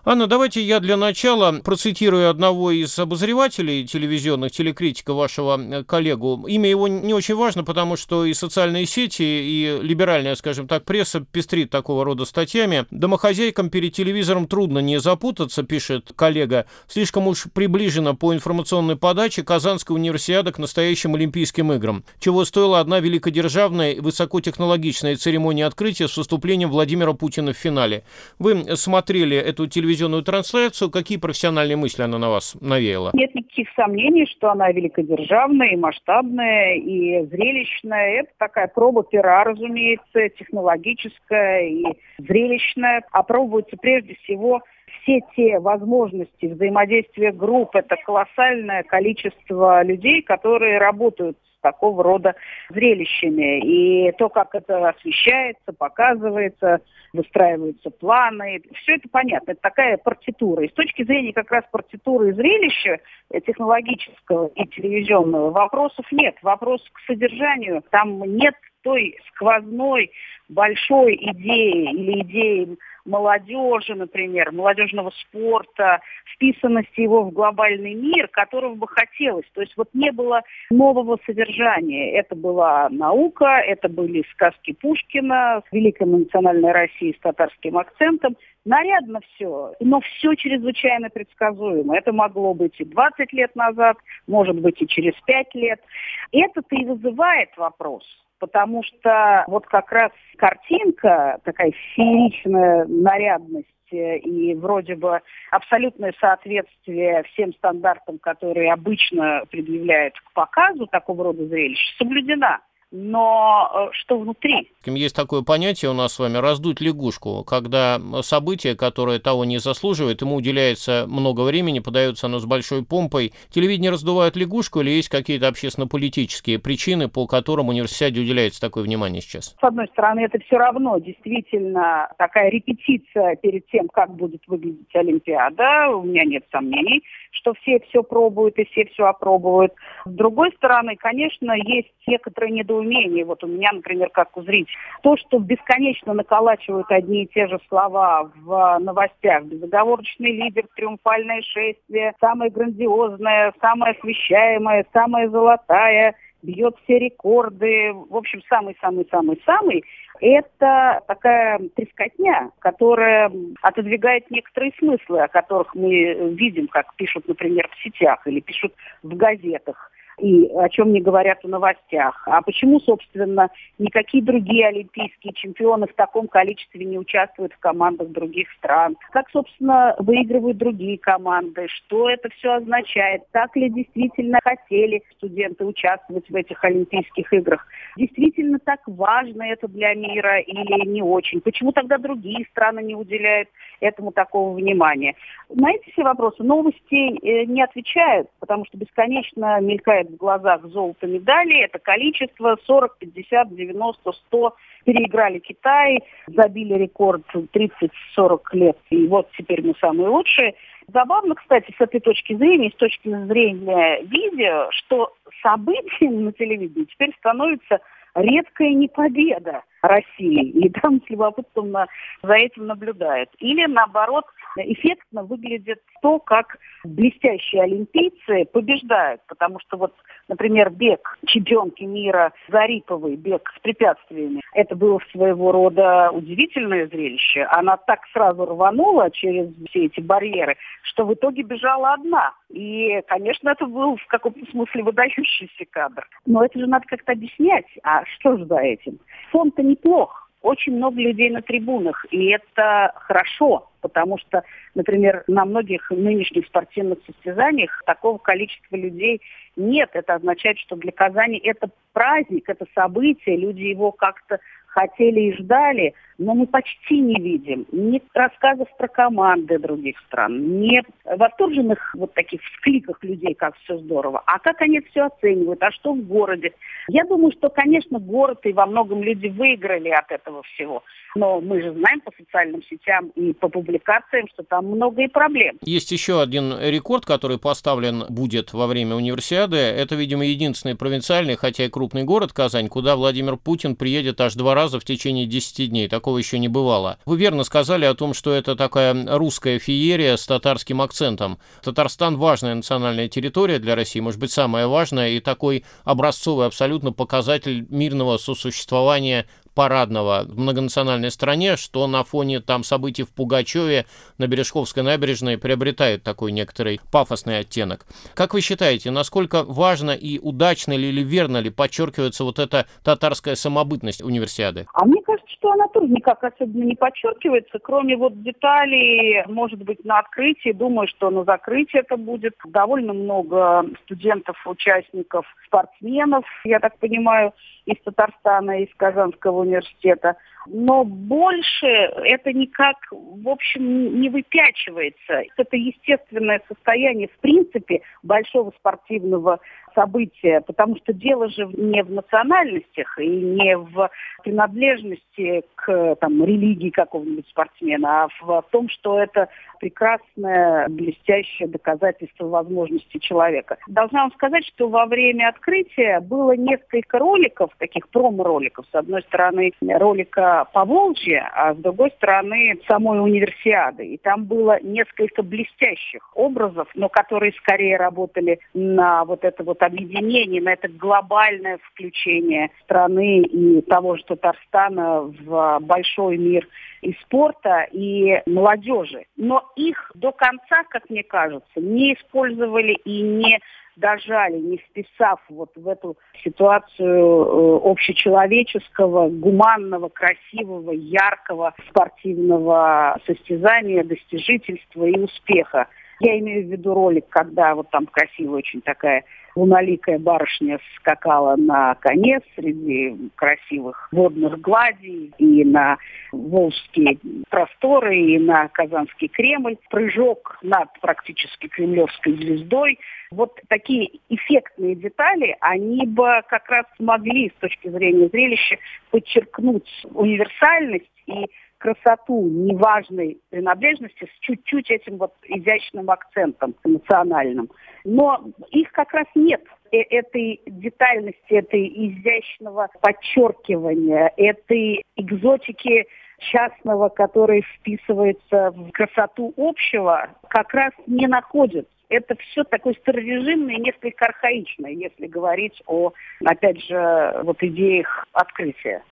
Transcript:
Анна, давайте я для начала процитирую одного из обозревателей телевизионных, телекритика вашего коллегу. Имя его не очень важно, потому что и социальные сети, и либеральная, скажем так, пресса пестрит такого рода статьями. Домохозяйкам перед телевизором трудно не запутаться, пишет коллега. Слишком уж приближена по информационной подаче Казанская универсиада к настоящим Олимпийским играм. Чего стоила одна великодержавная высокотехнологичная церемония открытия с выступлением Владимира Путина в финале. Вы смотрели эту телевизионную трансляцию. Какие профессиональные мысли она на вас навеяла? Нет никаких сомнений, что она великодержавная, и масштабная, и зрелищная. Это такая проба пера, разумеется, технологическая и зрелищная. Опробуются прежде всего все те возможности взаимодействия групп. Это колоссальное количество людей, которые работают с такого рода зрелищами. И то, как это освещается, показывается, выстраиваются планы. Все это понятно. Это такая партитура. И с точки зрения как раз партитуры и зрелища технологического и телевизионного вопросов нет. Вопрос к содержанию. Там нет той сквозной большой идеи или идеи молодежи, например, молодежного спорта, вписанности его в глобальный мир, которого бы хотелось. То есть вот не было нового содержания. Это была наука, это были сказки Пушкина, Великая национальная Россия с татарским акцентом. Нарядно все, но все чрезвычайно предсказуемо. Это могло быть и 20 лет назад, может быть и через 5 лет. Это-то и вызывает вопрос. Потому что вот как раз картинка, такая фееричная нарядность и вроде бы абсолютное соответствие всем стандартам, которые обычно предъявляют к показу такого рода зрелищ, соблюдена. Но что внутри? Есть такое понятие у нас с вами «раздуть лягушку», когда событие, которое того не заслуживает, ему уделяется много времени, подается оно с большой помпой. Телевидение раздувает лягушку или есть какие-то общественно-политические причины, по которым универсиаде уделяется такое внимание сейчас? С одной стороны, это все равно действительно такая репетиция перед тем, как будет выглядеть Олимпиада. У меня нет сомнений, что все пробуют и все опробуют. С другой стороны, конечно, есть некоторые недоумения. Вот у меня, например, как у зрителя. То, что бесконечно наколачивают одни и те же слова в новостях. Безоговорочный лидер, триумфальное шествие, самое грандиозное, самое освещаемое, самая золотая, бьет все рекорды. В общем, самый-самый-самый-самый. Это такая трескотня, которая отодвигает некоторые смыслы, о которых мы видим, как пишут, например, в сетях или пишут в газетах. И о чем не говорят в новостях. А почему, собственно, никакие другие олимпийские чемпионы в таком количестве не участвуют в командах других стран? Как, собственно, выигрывают другие команды? Что это все означает? Так ли действительно хотели студенты участвовать в этих олимпийских играх? Действительно так важно это для мира или не очень? Почему тогда другие страны не уделяют этому такого внимания? На эти все вопросы новости не отвечают, потому что бесконечно мелькает в глазах золото медалей. Это количество 40, 50, 90, 100. Переиграли Китай, забили рекорд 30-40 лет. И вот теперь мы самые лучшие. Забавно, кстати, с этой точки зрения, с точки зрения видео, что событием на телевидении теперь становится редкая непобеда России. И там с любопытством за этим наблюдают. Или, наоборот, эффектно выглядит то, как блестящие олимпийцы побеждают. Потому что вот, например, бег чемпионки мира Зариповой, бег с препятствиями, это было своего рода удивительное зрелище. Она так сразу рванула через все эти барьеры, что в итоге бежала одна. И, конечно, это был в каком-то смысле выдающийся кадр. Но это же надо как-то объяснять. А что же за этим? Фон-то неплох. Очень много людей на трибунах, и это хорошо, потому что, например, на многих нынешних спортивных состязаниях такого количества людей нет. Это означает, что для Казани это праздник, это событие, люди его как-то хотели и ждали, но мы почти не видим ни рассказов про команды других стран, ни восторженных вот таких вскликах людей, как все здорово, а как они все оценивают, а что в городе. Я думаю, что, конечно, город и во многом люди выиграли от этого всего, но мы же знаем по социальным сетям и по публикациям, что там много и проблем. Есть еще один рекорд, который поставлен будет во время универсиады. Это, видимо, единственный провинциальный, хотя и крупный город Казань, куда Владимир Путин приедет аж 2 раза в течение 10 дней. Такого еще не бывало. Вы верно сказали о том, что это такая русская феерия с татарским акцентом. Татарстан – важная национальная территория для России, может быть, самая важная, и такой образцовый абсолютно показатель мирного сосуществования парадного в многонациональной стране, что на фоне там событий в Пугачеве на Бережковской набережной приобретает такой некоторый пафосный оттенок. Как вы считаете, насколько важно и удачно ли или верно ли подчеркивается вот эта татарская самобытность универсиады? А мне кажется, что она тоже никак особенно не подчеркивается, кроме вот деталей, может быть, на открытии. Думаю, что на закрытии это будет довольно много студентов, участников, спортсменов, я так понимаю, из Татарстана, из Казанского университета. Но больше это никак, в общем, не выпячивается. Это естественное состояние, в принципе, большого спортивного события, потому что дело же не в национальностях и не в принадлежности к религии какого-нибудь спортсмена, а в том, что это прекрасное, блестящее доказательство возможности человека. Должна вам сказать, что во время открытия было несколько роликов, таких промо-роликов. С одной стороны, ролика Поволжья, а с другой стороны, самой универсиады. И там было несколько блестящих образов, но которые скорее работали на вот это вот объединение, на это глобальное включение страны и того же Татарстана в большой мир и спорта, и молодежи. Но их до конца, как мне кажется, не использовали и не дожали, не вписав вот в эту ситуацию общечеловеческого, гуманного, красивого, яркого спортивного состязания, достижительства и успеха. Я имею в виду ролик, когда вот там красивая очень такая луналикая барышня скакала на коне среди красивых водных гладей и на волжские просторы, и на Казанский Кремль. Прыжок над практически кремлевской звездой. Вот такие эффектные детали, они бы как раз могли с точки зрения зрелища подчеркнуть универсальность и красоту неважной принадлежности с чуть-чуть этим вот изящным акцентом национальным. Но их как раз нет. Этой детальности, этой изящного подчеркивания, этой экзотики частного, который вписывается в красоту общего, как раз не находится. Это все такое старорежимное и несколько архаичное, если говорить о, опять же, вот идеях открытия.